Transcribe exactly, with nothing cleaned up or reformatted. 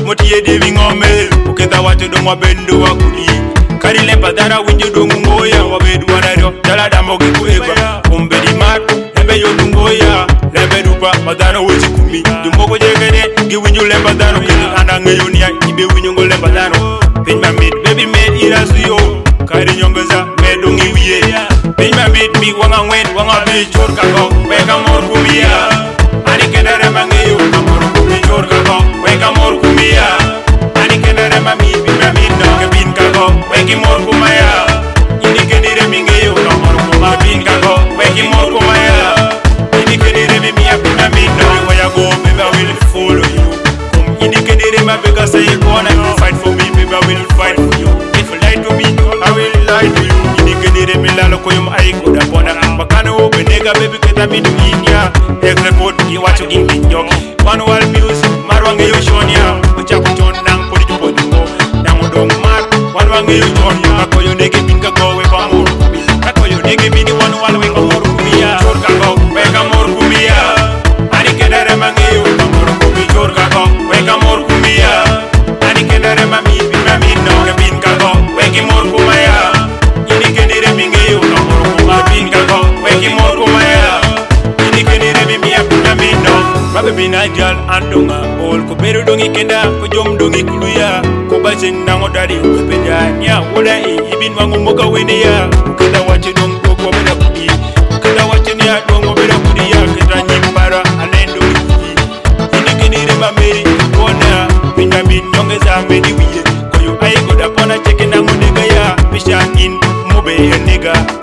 motie de wingome uketa watu do mabendo wakuli kari lempa dara winjo do ngoya wabedu wanario dala damo giku eba umbe di mat lembe yo ngoya lembe dupa madano wuci kumi dumoko jegene gi winjo lempa dano kini anda ngayo niya ibe winjo ngo lempa dano pin ma mid baby mid irasuyo kari nyongeza medungi wiye pin ma mid mi wanga ngwen wanga bi chor ka go weka mor kumia ani kenere mangeyo amor kumi chor ka go weka mor kumia ani kenere mami bi ma mid no ke bin ka go weki mor kumaya ini kenere mingeyo no mor kuma bin ka go weki mor kumaya ini kenere mi mi bi ma mid no waya go baby I will follow you come ini kenere ma be ka say gonna fight for me baby I will fight for you if you lie to me I will lie to you ini kenere mi la ko yum ay ko da bona bakana o be nega baby keta mi du inya export you watch in pinjok one wall music marwange yo shonia ucha kuton nang podi podi mo nang dong mar one wange yo shonia ko yo nege bin ka go we ko amor ko yo nege bin one wall we ko amor kumia chor ka go we ka amor kumia ani kenere mange yo amor kumi chor ka go we ka amor kumia ani kenere mami bin mami no ke bin ka go we ki mor kumaya ini kenere minge yo amor kuma bin ka go we ki mor kumaya ini kenere mi mi apuna mi no babe bina jal andonga ol ko beru dongi kenda ko jom dongi kuluya ko basin nango dari ko beja nya woda e ibin wangu moka wene ya kenda wache dong ko ko beda kudi kenda wache nya dongo beda kudi ya kenda nyimbara alendo ini kenere mameri kona pinga min nyongeza medi wiye ko yo ay ko da pona cheke nango nega ya misha in mobe ya nega